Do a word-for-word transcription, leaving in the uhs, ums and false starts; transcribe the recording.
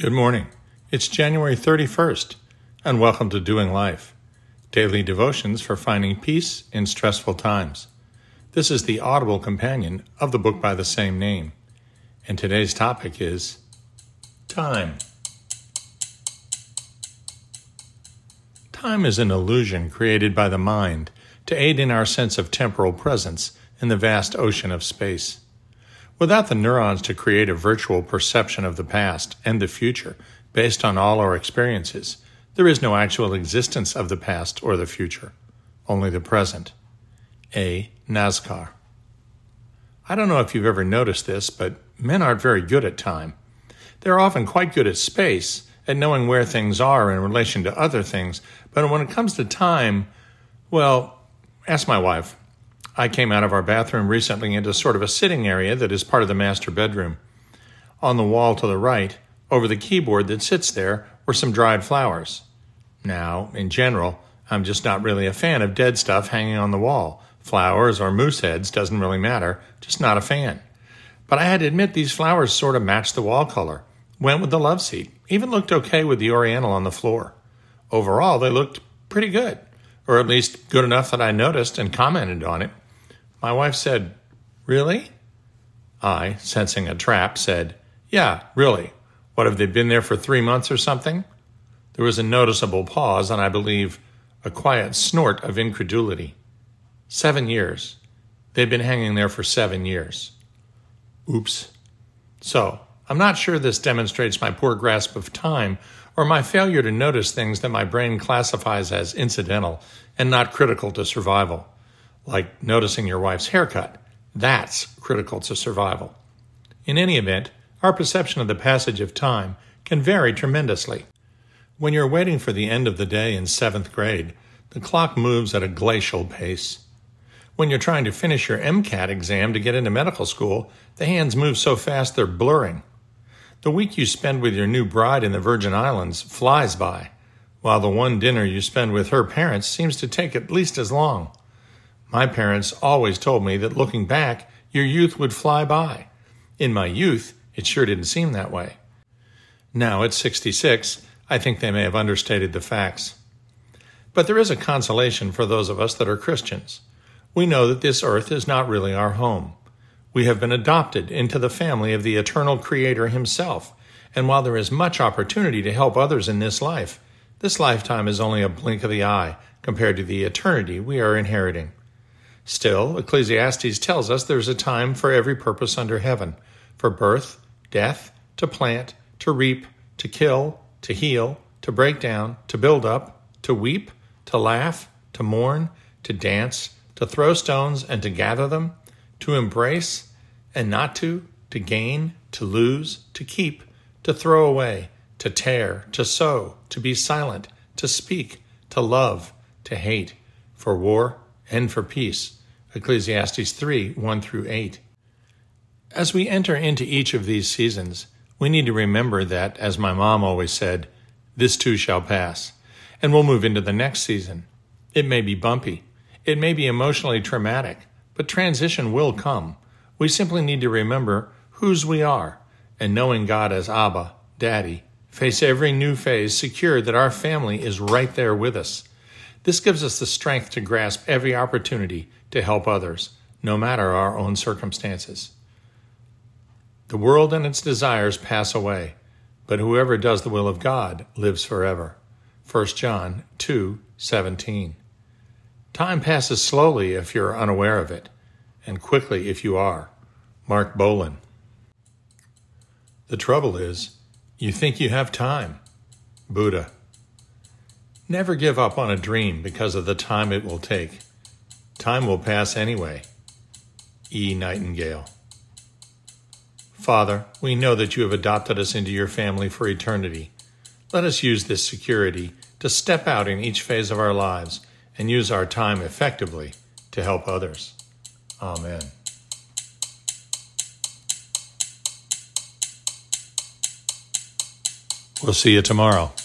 Good morning. It's January thirty-first, and welcome to Doing Life, daily devotions for finding peace in stressful times. This is the audible companion of the book by the same name, and today's topic is time. Time is an illusion created by the mind to aid in our sense of temporal presence in the vast ocean of space. Without the neurons to create a virtual perception of the past and the future based on all our experiences, there is no actual existence of the past or the future, only the present. A. Nazcar. I don't know if you've ever noticed this, but men aren't very good at time. They're often quite good at space, at knowing where things are in relation to other things, but when it comes to time, well, ask my wife. I came out of our bathroom recently into sort of a sitting area that is part of the master bedroom. On the wall to the right, over the keyboard that sits there, were some dried flowers. Now, in general, I'm just not really a fan of dead stuff hanging on the wall. Flowers or moose heads doesn't really matter, just not a fan. But I had to admit these flowers sort of matched the wall color, went with the love seat, even looked okay with the oriental on the floor. Overall, they looked pretty good, or at least good enough that I noticed and commented on it. My wife said, "Really?" I, sensing a trap, said, "Yeah, really. What, have they been there for three months or something?" There was a noticeable pause and, I believe, a quiet snort of incredulity. Seven years. They've been hanging there for seven years. Oops. So, I'm not sure this demonstrates my poor grasp of time or my failure to notice things that my brain classifies as incidental and not critical to survival. Like noticing your wife's haircut. That's critical to survival. In any event, our perception of the passage of time can vary tremendously. When you're waiting for the end of the day in seventh grade, the clock moves at a glacial pace. When you're trying to finish your MCAT exam to get into medical school, the hands move so fast they're blurring. The week you spend with your new bride in the Virgin Islands flies by, while the one dinner you spend with her parents seems to take at least as long. My parents always told me that looking back, your youth would fly by. In my youth, it sure didn't seem that way. Now, at sixty-six, I think they may have understated the facts. But there is a consolation for those of us that are Christians. We know that this earth is not really our home. We have been adopted into the family of the eternal Creator Himself, and while there is much opportunity to help others in this life, this lifetime is only a blink of the eye compared to the eternity we are inheriting. Still, Ecclesiastes tells us there's a time for every purpose under heaven, for birth, death, to plant, to reap, to kill, to heal, to break down, to build up, to weep, to laugh, to mourn, to dance, to throw stones and to gather them, to embrace and not to, to gain, to lose, to keep, to throw away, to tear, to sow, to be silent, to speak, to love, to hate, for war and for peace. Ecclesiastes three, one through eight. As we enter into each of these seasons, we need to remember that, as my mom always said, this too shall pass, and we'll move into the next season. It may be bumpy. It may be emotionally traumatic, but transition will come. We simply need to remember whose we are, and knowing God as Abba, Daddy, face every new phase secure that our family is right there with us. This gives us the strength to grasp every opportunity to help others, no matter our own circumstances. The world and its desires pass away, but whoever does the will of God lives forever. First John two seventeen. Time passes slowly if you're unaware of it, and quickly if you are. Mark Bolan. The trouble is, you think you have time. Buddha. Never give up on a dream because of the time it will take. Time will pass anyway. E. Nightingale. Father, we know that you have adopted us into your family for eternity. Let us use this security to step out in each phase of our lives and use our time effectively to help others. Amen. We'll see you tomorrow.